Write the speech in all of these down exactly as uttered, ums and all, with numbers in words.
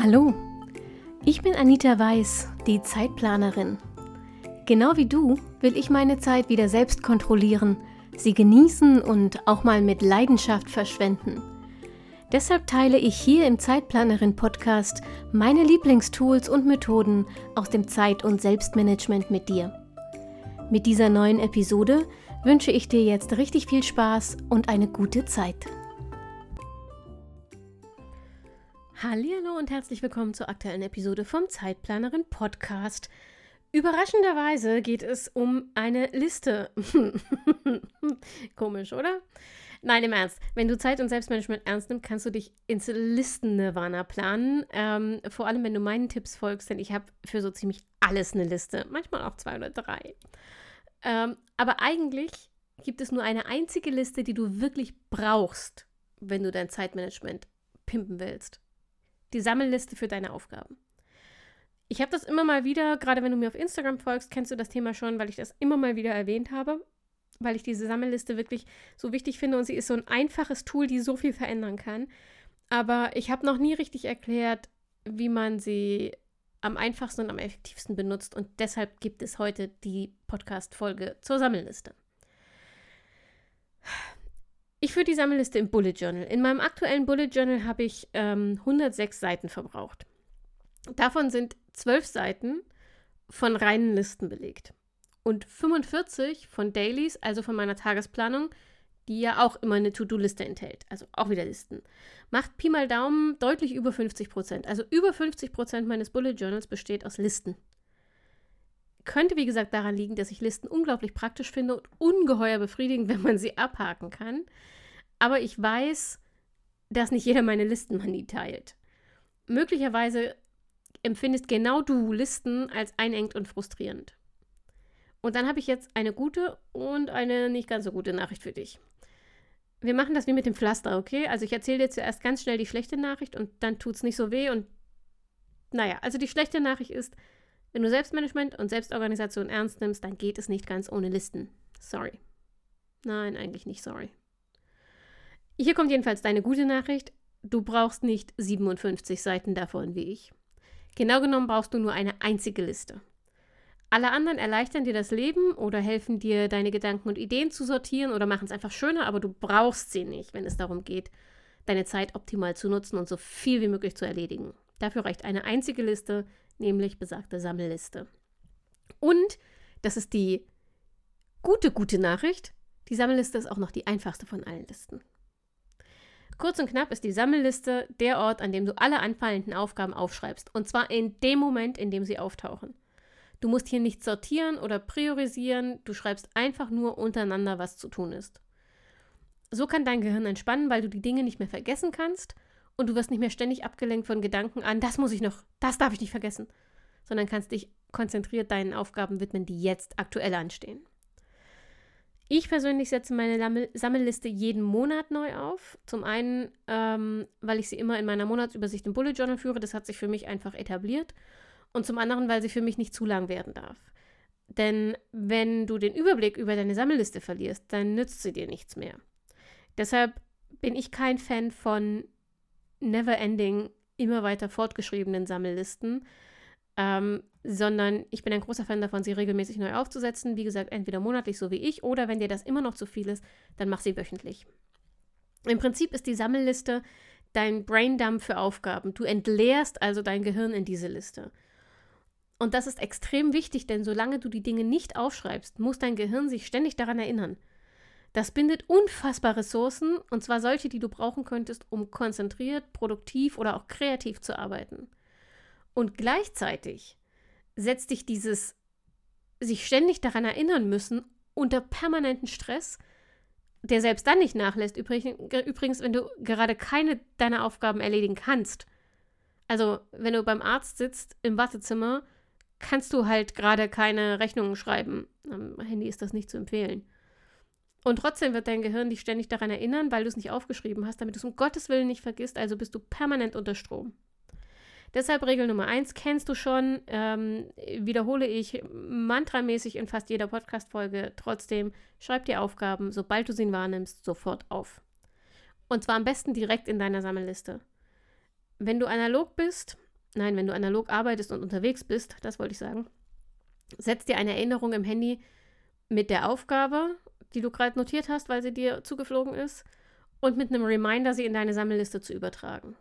Hallo, ich bin Anita Weiß, die Zeitplanerin. Genau wie du will ich meine Zeit wieder selbst kontrollieren, sie genießen und auch mal mit Leidenschaft verschwenden. Deshalb teile ich hier im Zeitplanerin-Podcast meine Lieblingstools und Methoden aus dem Zeit- und Selbstmanagement mit dir. Mit dieser neuen Episode wünsche ich dir jetzt richtig viel Spaß und eine gute Zeit. Hallihallo und herzlich willkommen zur aktuellen Episode vom Zeitplanerin Podcast. Überraschenderweise geht es um eine Liste. Komisch, oder? Nein, im Ernst. Wenn du Zeit- und Selbstmanagement ernst nimmst, kannst du dich ins Listen-Nirvana planen. Ähm, vor allem, wenn du meinen Tipps folgst, denn ich habe für so ziemlich alles eine Liste. Manchmal auch zwei oder drei. Ähm, aber eigentlich gibt es nur eine einzige Liste, die du wirklich brauchst, wenn du dein Zeitmanagement pimpen willst. Die Sammelliste für deine Aufgaben. Ich habe das immer mal wieder, gerade wenn du mir auf Instagram folgst, kennst du das Thema schon, weil ich das immer mal wieder erwähnt habe, weil ich diese Sammelliste wirklich so wichtig finde und sie ist so ein einfaches Tool, die so viel verändern kann. Aber ich habe noch nie richtig erklärt, wie man sie am einfachsten und am effektivsten benutzt und deshalb gibt es heute die Podcast-Folge zur Sammelliste. Ich führe die Sammelliste im Bullet Journal. In meinem aktuellen Bullet Journal habe ich ähm, hundertsechs Seiten verbraucht. Davon sind zwölf Seiten von reinen Listen belegt und fünfundvierzig von Dailies, also von meiner Tagesplanung, die ja auch immer eine To-Do-Liste enthält, also auch wieder Listen. Macht Pi mal Daumen deutlich über fünfzig Prozent. Also über fünfzig Prozent meines Bullet Journals besteht aus Listen. Könnte, wie gesagt, daran liegen, dass ich Listen unglaublich praktisch finde und ungeheuer befriedigend, wenn man sie abhaken kann. Aber ich weiß, dass nicht jeder meine Listenmanie teilt. Möglicherweise empfindest genau du Listen als einengend und frustrierend. Und dann habe ich jetzt eine gute und eine nicht ganz so gute Nachricht für dich. Wir machen das wie mit dem Pflaster, okay? Also ich erzähle dir zuerst ganz schnell die schlechte Nachricht und dann tut es nicht so weh. Und naja, also die schlechte Nachricht ist, wenn du Selbstmanagement und Selbstorganisation ernst nimmst, dann geht es nicht ganz ohne Listen. Sorry. Nein, eigentlich nicht sorry. Hier kommt jedenfalls deine gute Nachricht. Du brauchst nicht siebenundfünfzig Seiten davon wie ich. Genau genommen brauchst du nur eine einzige Liste. Alle anderen erleichtern dir das Leben oder helfen dir, deine Gedanken und Ideen zu sortieren oder machen es einfach schöner, aber du brauchst sie nicht, wenn es darum geht, deine Zeit optimal zu nutzen und so viel wie möglich zu erledigen. Dafür reicht eine einzige Liste, nämlich besagte Sammelliste. Und, das ist die gute, gute Nachricht, die Sammelliste ist auch noch die einfachste von allen Listen. Kurz und knapp ist die Sammelliste der Ort, an dem du alle anfallenden Aufgaben aufschreibst. Und zwar in dem Moment, in dem sie auftauchen. Du musst hier nicht sortieren oder priorisieren, du schreibst einfach nur untereinander, was zu tun ist. So kann dein Gehirn entspannen, weil du die Dinge nicht mehr vergessen kannst und du wirst nicht mehr ständig abgelenkt von Gedanken an, das muss ich noch, das darf ich nicht vergessen, sondern kannst dich konzentriert deinen Aufgaben widmen, die jetzt aktuell anstehen. Ich persönlich setze meine Sammelliste jeden Monat neu auf. Zum einen, ähm, weil ich sie immer in meiner Monatsübersicht im Bullet Journal führe, das hat sich für mich einfach etabliert. Und zum anderen, weil sie für mich nicht zu lang werden darf. Denn wenn du den Überblick über deine Sammelliste verlierst, dann nützt sie dir nichts mehr. Deshalb bin ich kein Fan von never-ending, immer weiter fortgeschriebenen Sammellisten, ähm, sondern ich bin ein großer Fan davon, sie regelmäßig neu aufzusetzen. Wie gesagt, entweder monatlich, so wie ich, oder wenn dir das immer noch zu viel ist, dann mach sie wöchentlich. Im Prinzip ist die Sammelliste dein Braindump für Aufgaben. Du entleerst also dein Gehirn in diese Liste. Und das ist extrem wichtig, denn solange du die Dinge nicht aufschreibst, muss dein Gehirn sich ständig daran erinnern. Das bindet unfassbar Ressourcen, und zwar solche, die du brauchen könntest, um konzentriert, produktiv oder auch kreativ zu arbeiten. Und gleichzeitig setzt dich dieses sich ständig daran erinnern müssen unter permanenten Stress, der selbst dann nicht nachlässt. Übrigens, wenn du gerade keine deiner Aufgaben erledigen kannst. Also, wenn du beim Arzt sitzt im Wartezimmer, kannst du halt gerade keine Rechnungen schreiben. Am Handy ist das nicht zu empfehlen. Und trotzdem wird dein Gehirn dich ständig daran erinnern, weil du es nicht aufgeschrieben hast, damit du es um Gottes Willen nicht vergisst, also bist du permanent unter Strom. Deshalb Regel Nummer eins, kennst du schon, ähm, wiederhole ich mantramäßig in fast jeder Podcast-Folge. Trotzdem, schreib dir Aufgaben, sobald du sie wahrnimmst, sofort auf. Und zwar am besten direkt in deiner Sammelliste. Wenn du analog bist, nein, wenn du analog arbeitest und unterwegs bist, das wollte ich sagen, setz dir eine Erinnerung im Handy mit der Aufgabe, die du gerade notiert hast, weil sie dir zugeflogen ist, und mit einem Reminder, sie in deine Sammelliste zu übertragen.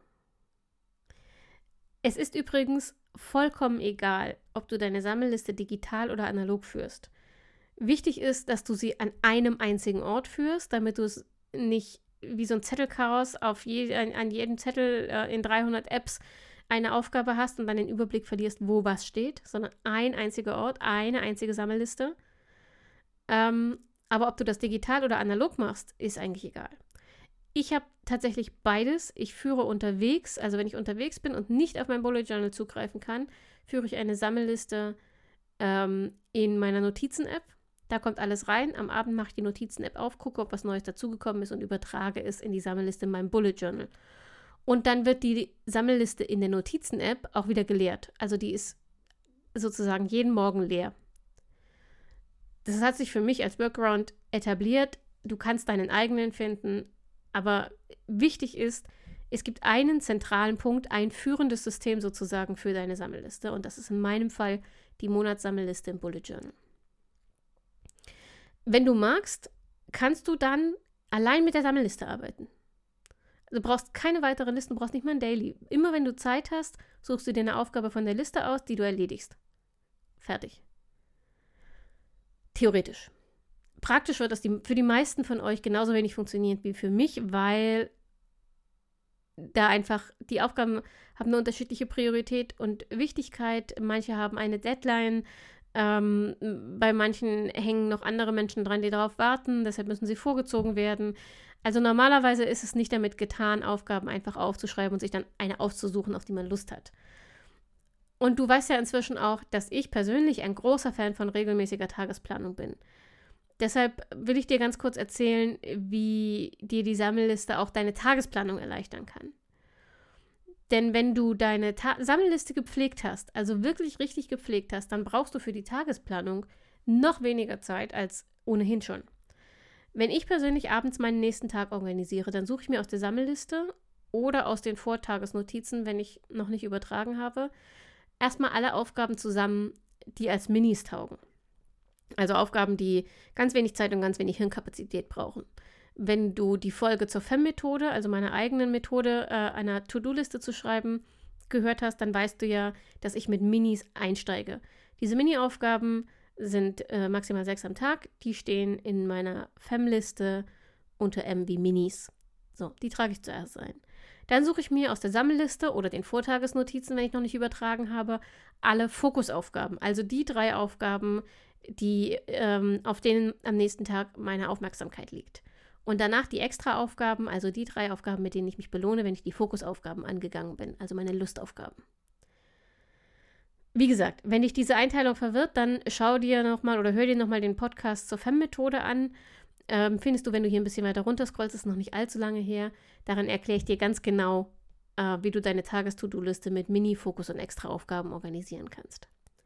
Es ist übrigens vollkommen egal, ob du deine Sammelliste digital oder analog führst. Wichtig ist, dass du sie an einem einzigen Ort führst, damit du es nicht wie so ein Zettelchaos auf je, an, an jedem Zettel äh, in dreihundert Apps eine Aufgabe hast und dann den Überblick verlierst, wo was steht, sondern ein einziger Ort, eine einzige Sammelliste. Ähm, aber ob du das digital oder analog machst, ist eigentlich egal. Ich habe tatsächlich beides. Ich führe unterwegs, also wenn ich unterwegs bin und nicht auf mein Bullet Journal zugreifen kann, führe ich eine Sammelliste ähm, in meiner Notizen-App. Da kommt alles rein. Am Abend mache ich die Notizen-App auf, gucke, ob was Neues dazugekommen ist und übertrage es in die Sammelliste in meinem Bullet Journal. Und dann wird die Sammelliste in der Notizen-App auch wieder geleert. Also die ist sozusagen jeden Morgen leer. Das hat sich für mich als Workaround etabliert. Du kannst deinen eigenen finden, aber wichtig ist, es gibt einen zentralen Punkt, ein führendes System sozusagen für deine Sammelliste, und das ist in meinem Fall die Monatssammelliste im Bullet Journal. Wenn du magst, kannst du dann allein mit der Sammelliste arbeiten. Du brauchst keine weiteren Listen, du brauchst nicht mal ein Daily. Immer wenn du Zeit hast, suchst du dir eine Aufgabe von der Liste aus, die du erledigst. Fertig. Theoretisch. Praktisch wird das die, für die meisten von euch genauso wenig funktionieren wie für mich, weil da einfach die Aufgaben haben eine unterschiedliche Priorität und Wichtigkeit. Manche haben eine Deadline, ähm, bei manchen hängen noch andere Menschen dran, die darauf warten, deshalb müssen sie vorgezogen werden. Also normalerweise ist es nicht damit getan, Aufgaben einfach aufzuschreiben und sich dann eine auszusuchen, auf die man Lust hat. Und du weißt ja inzwischen auch, dass ich persönlich ein großer Fan von regelmäßiger Tagesplanung bin. Deshalb will ich dir ganz kurz erzählen, wie dir die Sammelliste auch deine Tagesplanung erleichtern kann. Denn wenn du deine Ta- Sammelliste gepflegt hast, also wirklich richtig gepflegt hast, dann brauchst du für die Tagesplanung noch weniger Zeit als ohnehin schon. Wenn ich persönlich abends meinen nächsten Tag organisiere, dann suche ich mir aus der Sammelliste oder aus den Vortagesnotizen, wenn ich noch nicht übertragen habe, erstmal alle Aufgaben zusammen, die als Minis taugen. Also Aufgaben, die ganz wenig Zeit und ganz wenig Hirnkapazität brauchen. Wenn du die Folge zur F E M-Methode, also meiner eigenen Methode, äh, einer To-Do-Liste zu schreiben, gehört hast, dann weißt du ja, dass ich mit Minis einsteige. Diese Mini-Aufgaben sind äh, maximal sechs am Tag. Die stehen in meiner F E M-Liste unter M wie Minis. So, die trage ich zuerst ein. Dann suche ich mir aus der Sammelliste oder den Vortagesnotizen, wenn ich noch nicht übertragen habe, alle Fokusaufgaben. Also die drei Aufgaben, die, ähm, auf denen am nächsten Tag meine Aufmerksamkeit liegt. Und danach die Extra-Aufgaben, also die drei Aufgaben, mit denen ich mich belohne, wenn ich die Fokusaufgaben angegangen bin, also meine Lustaufgaben. Wie gesagt, wenn dich diese Einteilung verwirrt, dann schau dir nochmal oder hör dir nochmal den Podcast zur F E M-Methode an. Ähm, findest du, wenn du hier ein bisschen weiter runter scrollst, ist noch nicht allzu lange her. Darin erkläre ich dir ganz genau, äh, wie du deine Tages-To-Do-Liste mit Mini-Fokus- und Extra-Aufgaben organisieren kannst.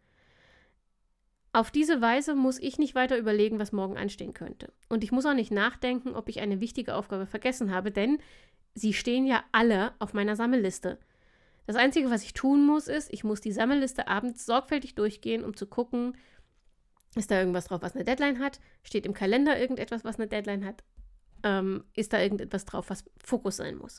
Auf diese Weise muss ich nicht weiter überlegen, was morgen anstehen könnte. Und ich muss auch nicht nachdenken, ob ich eine wichtige Aufgabe vergessen habe, denn sie stehen ja alle auf meiner Sammelliste. Das Einzige, was ich tun muss, ist, ich muss die Sammelliste abends sorgfältig durchgehen, um zu gucken, ist da irgendwas drauf, was eine Deadline hat? Steht im Kalender irgendetwas, was eine Deadline hat? Ähm, ist da irgendetwas drauf, was Fokus sein muss?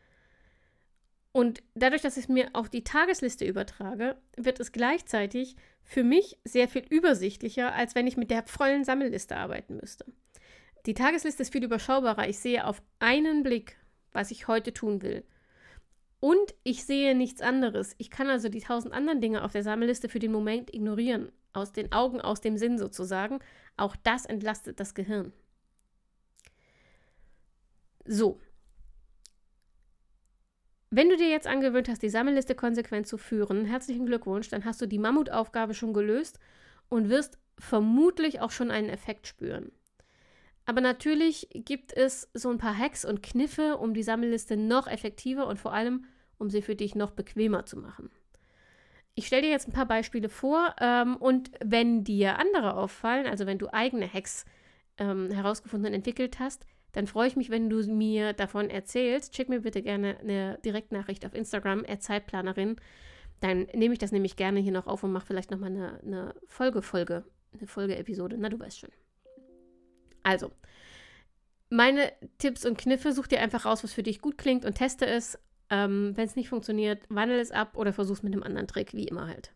Und dadurch, dass ich es mir auf die Tagesliste übertrage, wird es gleichzeitig für mich sehr viel übersichtlicher, als wenn ich mit der vollen Sammelliste arbeiten müsste. Die Tagesliste ist viel überschaubarer. Ich sehe auf einen Blick, was ich heute tun will. Und ich sehe nichts anderes. Ich kann also die tausend anderen Dinge auf der Sammelliste für den Moment ignorieren. Aus den Augen, aus dem Sinn sozusagen. Auch das entlastet das Gehirn. So. Wenn du dir jetzt angewöhnt hast, die Sammelliste konsequent zu führen, herzlichen Glückwunsch, dann hast du die Mammutaufgabe schon gelöst und wirst vermutlich auch schon einen Effekt spüren. Aber natürlich gibt es so ein paar Hacks und Kniffe, um die Sammelliste noch effektiver und vor allem, um sie für dich noch bequemer zu machen. Ich stelle dir jetzt ein paar Beispiele vor ähm, und wenn dir andere auffallen, also wenn du eigene Hacks ähm, herausgefunden und entwickelt hast, dann freue ich mich, wenn du mir davon erzählst. Schick mir bitte gerne eine Direktnachricht auf Instagram, Zeitplanerin. Dann nehme ich das nämlich gerne hier noch auf und mache vielleicht nochmal eine, eine Folge-Folge, eine Folge-Episode. Na, du weißt schon. Also, meine Tipps und Kniffe, such dir einfach raus, was für dich gut klingt und teste es. Ähm, wenn es nicht funktioniert, wandel es ab oder versuch es mit einem anderen Trick, wie immer halt.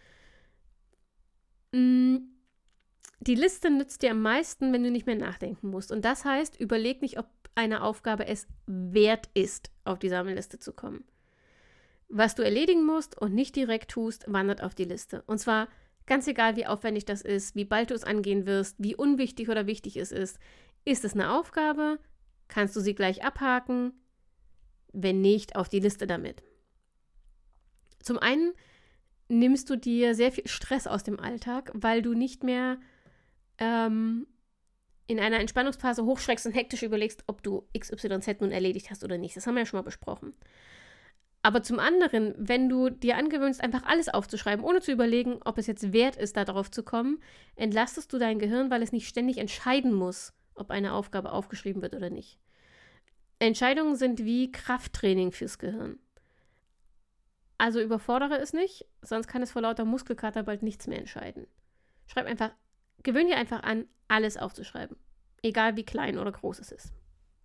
Mm, die Liste nützt dir am meisten, wenn du nicht mehr nachdenken musst. Und das heißt, überleg nicht, ob eine Aufgabe es wert ist, auf die Sammelliste zu kommen. Was du erledigen musst und nicht direkt tust, wandert auf die Liste. Und zwar ganz egal, wie aufwendig das ist, wie bald du es angehen wirst, wie unwichtig oder wichtig es ist. Ist es eine Aufgabe? Kannst du sie gleich abhaken? Wenn nicht, auf die Liste damit. Zum einen nimmst du dir sehr viel Stress aus dem Alltag, weil du nicht mehr ähm, in einer Entspannungsphase hochschreckst und hektisch überlegst, ob du X Y Z nun erledigt hast oder nicht. Das haben wir ja schon mal besprochen. Aber zum anderen, wenn du dir angewöhnst, einfach alles aufzuschreiben, ohne zu überlegen, ob es jetzt wert ist, da drauf zu kommen, entlastest du dein Gehirn, weil es nicht ständig entscheiden muss, ob eine Aufgabe aufgeschrieben wird oder nicht. Entscheidungen sind wie Krafttraining fürs Gehirn. Also überfordere es nicht, sonst kann es vor lauter Muskelkater bald nichts mehr entscheiden. Schreib einfach, gewöhn dir einfach an, alles aufzuschreiben, egal wie klein oder groß es ist.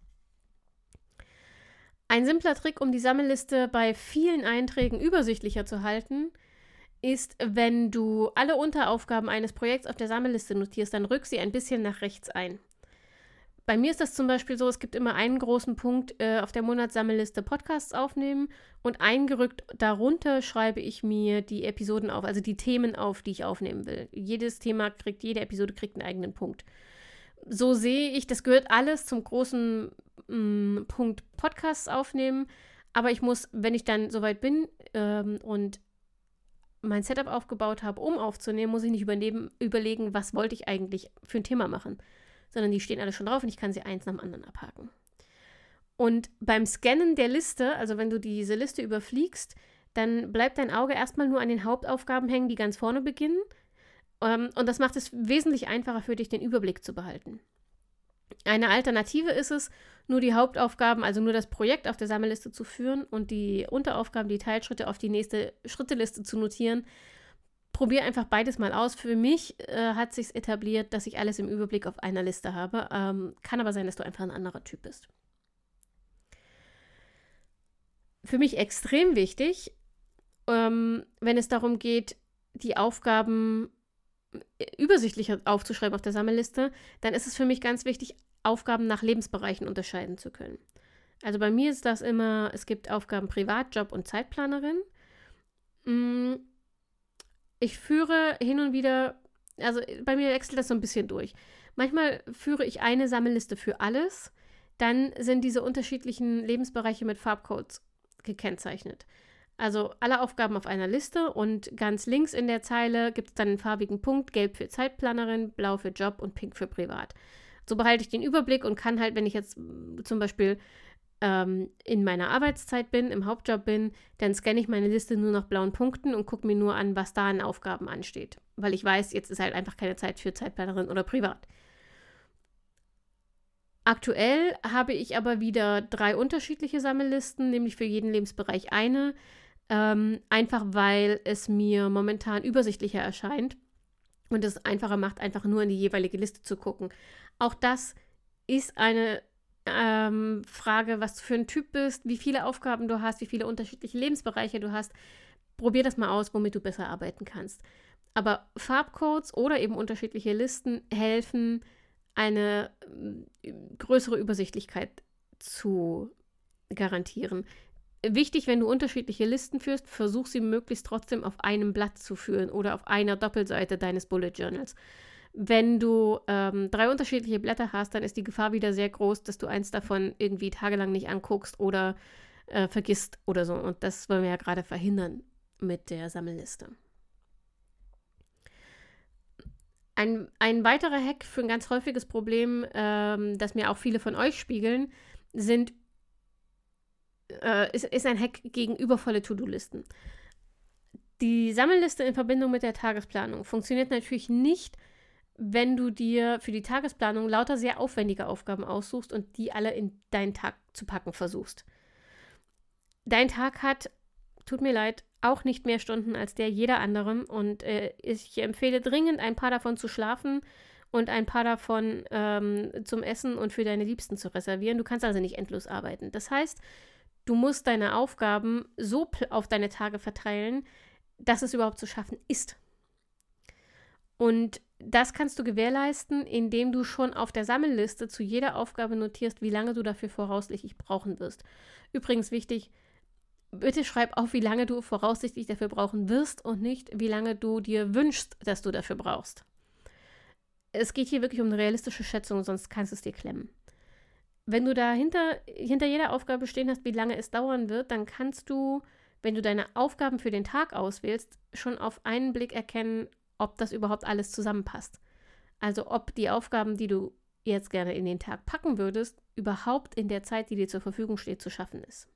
Ein simpler Trick, um die Sammelliste bei vielen Einträgen übersichtlicher zu halten, ist, wenn du alle Unteraufgaben eines Projekts auf der Sammelliste notierst, dann rück sie ein bisschen nach rechts ein. Bei mir ist das zum Beispiel so, es gibt immer einen großen Punkt äh, auf der Monatssammelliste Podcasts aufnehmen und eingerückt darunter schreibe ich mir die Episoden auf, also die Themen auf, die ich aufnehmen will. Jedes Thema kriegt, jede Episode kriegt einen eigenen Punkt. So sehe ich, das gehört alles zum großen mh, Punkt Podcasts aufnehmen, aber ich muss, wenn ich dann soweit bin ähm, und mein Setup aufgebaut habe, um aufzunehmen, muss ich nicht übernehmen, überlegen, was wollte ich eigentlich für ein Thema machen, sondern die stehen alle schon drauf und ich kann sie eins nach dem anderen abhaken. Und beim Scannen der Liste, also wenn du diese Liste überfliegst, dann bleibt dein Auge erstmal nur an den Hauptaufgaben hängen, die ganz vorne beginnen. Um, und das macht es wesentlich einfacher für dich, den Überblick zu behalten. Eine Alternative ist es, nur die Hauptaufgaben, also nur das Projekt auf der Sammelliste zu führen und die Unteraufgaben, die Teilschritte auf die nächste Schritteliste zu notieren. Probier einfach beides mal aus. Für mich äh, hat sich etabliert, dass ich alles im Überblick auf einer Liste habe. Ähm, kann aber sein, dass du einfach ein anderer Typ bist. Für mich extrem wichtig, ähm, wenn es darum geht, die Aufgaben übersichtlicher aufzuschreiben auf der Sammelliste, dann ist es für mich ganz wichtig, Aufgaben nach Lebensbereichen unterscheiden zu können. Also bei mir ist das immer, es gibt Aufgaben Privat, Job und Zeitplanerin. Ich führe hin und wieder, also bei mir wechselt das so ein bisschen durch. Manchmal führe ich eine Sammelliste für alles, dann sind diese unterschiedlichen Lebensbereiche mit Farbcodes gekennzeichnet. Also alle Aufgaben auf einer Liste und ganz links in der Zeile gibt es dann einen farbigen Punkt, gelb für Zeitplanerin, blau für Job und pink für Privat. So behalte ich den Überblick und kann halt, wenn ich jetzt zum Beispiel ähm, in meiner Arbeitszeit bin, im Hauptjob bin, dann scanne ich meine Liste nur nach blauen Punkten und gucke mir nur an, was da an Aufgaben ansteht. Weil ich weiß, jetzt ist halt einfach keine Zeit für Zeitplanerin oder Privat. Aktuell habe ich aber wieder drei unterschiedliche Sammellisten, nämlich für jeden Lebensbereich eine. Ähm, einfach weil es mir momentan übersichtlicher erscheint und es einfacher macht, einfach nur in die jeweilige Liste zu gucken. Auch das ist eine ähm, Frage, was du für ein Typ bist, wie viele Aufgaben du hast, wie viele unterschiedliche Lebensbereiche du hast. Probier das mal aus, womit du besser arbeiten kannst. Aber Farbcodes oder eben unterschiedliche Listen helfen, eine äh, größere Übersichtlichkeit zu garantieren. Wichtig, wenn du unterschiedliche Listen führst, versuch sie möglichst trotzdem auf einem Blatt zu führen oder auf einer Doppelseite deines Bullet Journals. Wenn du ähm, drei unterschiedliche Blätter hast, dann ist die Gefahr wieder sehr groß, dass du eins davon irgendwie tagelang nicht anguckst oder äh, vergisst oder so. Und das wollen wir ja gerade verhindern mit der Sammelliste. Ein, ein weiterer Hack für ein ganz häufiges Problem, ähm, das mir auch viele von euch spiegeln, sind Äh, ist, ist ein Hack gegen übervolle To-Do-Listen. Die Sammelliste in Verbindung mit der Tagesplanung funktioniert natürlich nicht, wenn du dir für die Tagesplanung lauter sehr aufwendige Aufgaben aussuchst und die alle in deinen Tag zu packen versuchst. Dein Tag hat, tut mir leid, auch nicht mehr Stunden als der jeder anderen. Und äh, ich empfehle dringend, ein paar davon zu schlafen und ein paar davon ähm, zum Essen und für deine Liebsten zu reservieren. Du kannst also nicht endlos arbeiten. Das heißt, du musst deine Aufgaben so auf deine Tage verteilen, dass es überhaupt zu schaffen ist. Und das kannst du gewährleisten, indem du schon auf der Sammelliste zu jeder Aufgabe notierst, wie lange du dafür voraussichtlich brauchen wirst. Übrigens wichtig, bitte schreib auf, wie lange du voraussichtlich dafür brauchen wirst und nicht, wie lange du dir wünschst, dass du dafür brauchst. Es geht hier wirklich um eine realistische Schätzung, sonst kannst du es dir klemmen. Wenn du da hinter, hinter jeder Aufgabe stehen hast, wie lange es dauern wird, dann kannst du, wenn du deine Aufgaben für den Tag auswählst, schon auf einen Blick erkennen, ob das überhaupt alles zusammenpasst. Also ob die Aufgaben, die du jetzt gerne in den Tag packen würdest, überhaupt in der Zeit, die dir zur Verfügung steht, zu schaffen ist.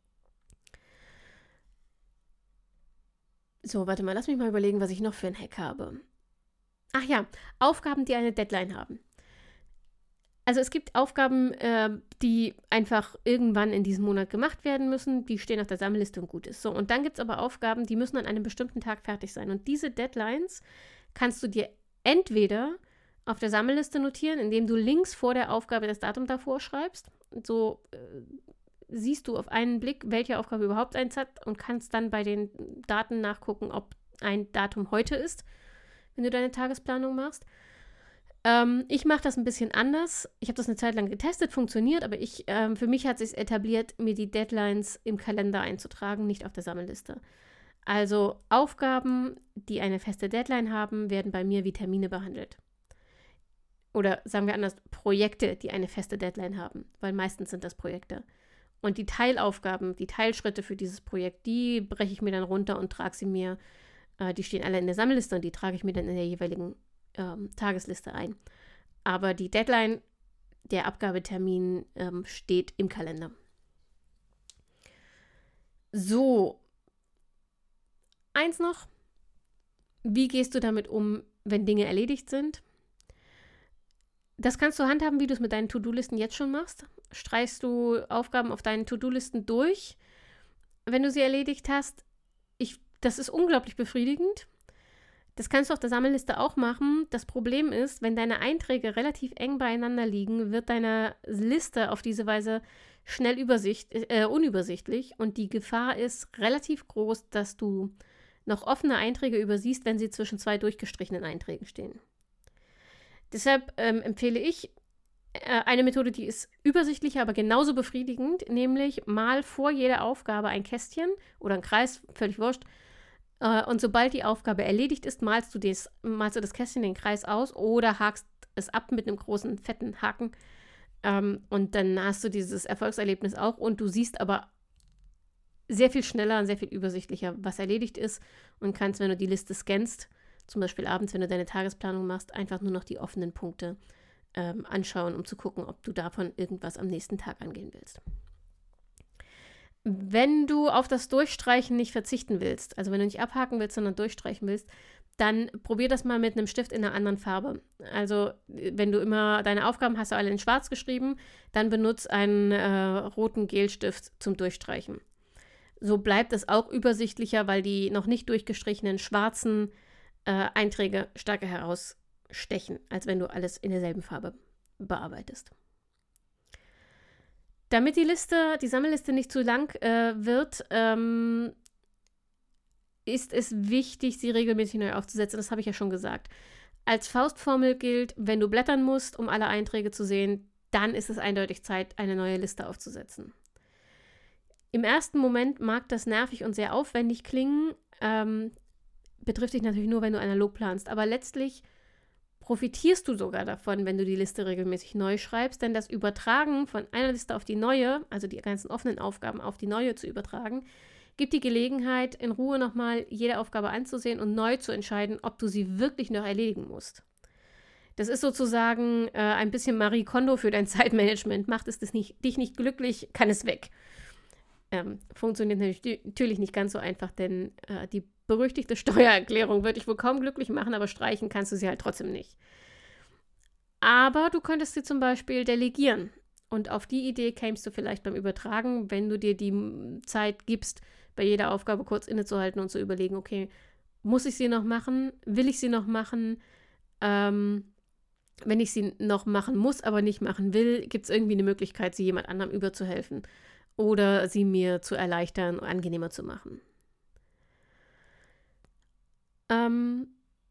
So, warte mal, lass mich mal überlegen, was ich noch für einen Hack habe. Ach ja, Aufgaben, die eine Deadline haben. Also es gibt Aufgaben, äh, die einfach irgendwann in diesem Monat gemacht werden müssen, die stehen auf der Sammelliste und gut ist. So, und dann gibt es aber Aufgaben, die müssen an einem bestimmten Tag fertig sein. Und diese Deadlines kannst du dir entweder auf der Sammelliste notieren, indem du links vor der Aufgabe das Datum davor schreibst. So äh, siehst du auf einen Blick, welche Aufgabe überhaupt eins hat und kannst dann bei den Daten nachgucken, ob ein Datum heute ist, wenn du deine Tagesplanung machst. Ähm, ich mache das ein bisschen anders. Ich habe das eine Zeit lang getestet, funktioniert, aber ich, ähm, für mich hat es sich etabliert, mir die Deadlines im Kalender einzutragen, nicht auf der Sammelliste. Also Aufgaben, die eine feste Deadline haben, werden bei mir wie Termine behandelt. Oder sagen wir anders, Projekte, die eine feste Deadline haben, weil meistens sind das Projekte. Und die Teilaufgaben, die Teilschritte für dieses Projekt, die breche ich mir dann runter und trage sie mir, äh, die stehen alle in der Sammelliste und die trage ich mir dann in der jeweiligen ähm, Tagesliste ein. Aber die Deadline, der Abgabetermin, ähm, steht im Kalender. So, eins noch. Wie gehst du damit um, wenn Dinge erledigt sind? Das kannst du handhaben, wie du es mit deinen To-Do-Listen jetzt schon machst. Streichst du Aufgaben auf deinen To-Do-Listen durch, wenn du sie erledigt hast. Ich, das ist unglaublich befriedigend. Das kannst du auf der Sammelliste auch machen. Das Problem ist, wenn deine Einträge relativ eng beieinander liegen, wird deine Liste auf diese Weise schnell übersicht, äh, unübersichtlich und die Gefahr ist relativ groß, dass du noch offene Einträge übersiehst, wenn sie zwischen zwei durchgestrichenen Einträgen stehen. Deshalb ähm, empfehle ich äh, eine Methode, die ist übersichtlicher, aber genauso befriedigend, nämlich mal vor jeder Aufgabe ein Kästchen oder ein Kreis, völlig wurscht, äh, und sobald die Aufgabe erledigt ist, malst du, des, malst du das Kästchen den Kreis aus oder hakst es ab mit einem großen, fetten Haken ähm, und dann hast du dieses Erfolgserlebnis auch und du siehst aber sehr viel schneller und sehr viel übersichtlicher, was erledigt ist und kannst, wenn du die Liste scannst, zum Beispiel abends, wenn du deine Tagesplanung machst, einfach nur noch die offenen Punkte ähm, anschauen, um zu gucken, ob du davon irgendwas am nächsten Tag angehen willst. Wenn du auf das Durchstreichen nicht verzichten willst, also wenn du nicht abhaken willst, sondern durchstreichen willst, dann probier das mal mit einem Stift in einer anderen Farbe. Also wenn du immer deine Aufgaben hast, du alle in schwarz geschrieben, dann benutze einen äh, roten Gelstift zum Durchstreichen. So bleibt es auch übersichtlicher, weil die noch nicht durchgestrichenen schwarzen Äh, Einträge stärker herausstechen, als wenn du alles in derselben Farbe bearbeitest. Damit die Liste, die Sammelliste nicht zu lang äh, wird, ähm, ist es wichtig, sie regelmäßig neu aufzusetzen. Das habe ich ja schon gesagt. Als Faustformel gilt, wenn du blättern musst, um alle Einträge zu sehen, dann ist es eindeutig Zeit, eine neue Liste aufzusetzen. Im ersten Moment mag das nervig und sehr aufwendig klingen, ähm, betrifft dich natürlich nur, wenn du analog planst. Aber letztlich profitierst du sogar davon, wenn du die Liste regelmäßig neu schreibst, denn das Übertragen von einer Liste auf die neue, also die ganzen offenen Aufgaben auf die neue zu übertragen, gibt die Gelegenheit, in Ruhe nochmal jede Aufgabe anzusehen und neu zu entscheiden, ob du sie wirklich noch erledigen musst. Das ist sozusagen äh, ein bisschen Marie Kondo für dein Zeitmanagement. Macht es das nicht, dich nicht glücklich, kann es weg. Ähm, funktioniert natürlich nicht ganz so einfach, denn äh, die berüchtigte Steuererklärung wird dich wohl kaum glücklich machen, aber streichen kannst du sie halt trotzdem nicht. Aber du könntest sie zum Beispiel delegieren und auf die Idee kämst du vielleicht beim Übertragen, wenn du dir die Zeit gibst, bei jeder Aufgabe kurz innezuhalten und zu überlegen, okay, muss ich sie noch machen? Will ich sie noch machen? Ähm, wenn ich sie noch machen muss, aber nicht machen will, gibt es irgendwie eine Möglichkeit, sie jemand anderem überzuhelfen oder sie mir zu erleichtern und angenehmer zu machen. Ähm,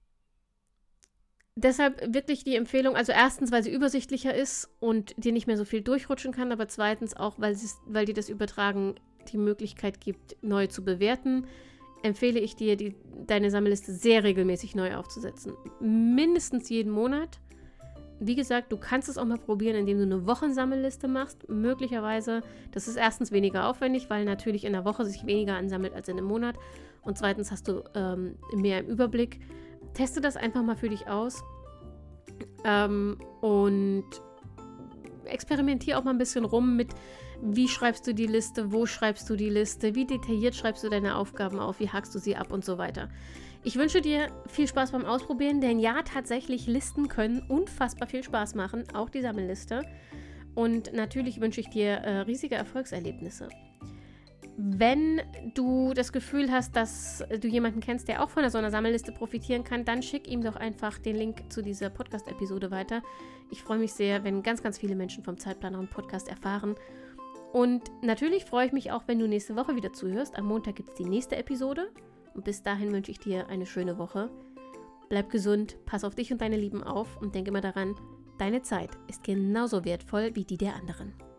deshalb wirklich die Empfehlung, also erstens, weil sie übersichtlicher ist und dir nicht mehr so viel durchrutschen kann, aber zweitens auch, weil, weil dir das Übertragen die Möglichkeit gibt, neu zu bewerten, empfehle ich dir, die, deine Sammelliste sehr regelmäßig neu aufzusetzen. Mindestens jeden Monat. Wie gesagt, du kannst es auch mal probieren, indem du eine Wochensammelliste machst. Möglicherweise, das ist erstens weniger aufwendig, weil natürlich in der Woche sich weniger ansammelt als in einem Monat. Und zweitens hast du ähm, mehr im Überblick. Teste das einfach mal für dich aus. Ähm, und experimentiere auch mal ein bisschen rum mit, wie schreibst du die Liste, wo schreibst du die Liste, wie detailliert schreibst du deine Aufgaben auf, wie hakst du sie ab und so weiter. Ich wünsche dir viel Spaß beim Ausprobieren, denn ja, tatsächlich, Listen können unfassbar viel Spaß machen, auch die Sammelliste. Und natürlich wünsche ich dir äh, riesige Erfolgserlebnisse. Wenn du das Gefühl hast, dass du jemanden kennst, der auch von so einer Sammelliste profitieren kann, dann schick ihm doch einfach den Link zu dieser Podcast-Episode weiter. Ich freue mich sehr, wenn ganz, ganz viele Menschen vom Zeitplaner und Podcast erfahren. Und natürlich freue ich mich auch, wenn du nächste Woche wieder zuhörst. Am Montag gibt es die nächste Episode. Und bis dahin wünsche ich dir eine schöne Woche. Bleib gesund, pass auf dich und deine Lieben auf und denke immer daran, deine Zeit ist genauso wertvoll wie die der anderen.